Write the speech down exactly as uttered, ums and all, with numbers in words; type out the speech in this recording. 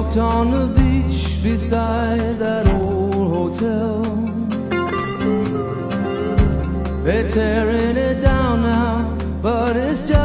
walked on the beach beside that old hotel. They're tearing it down now, but it's just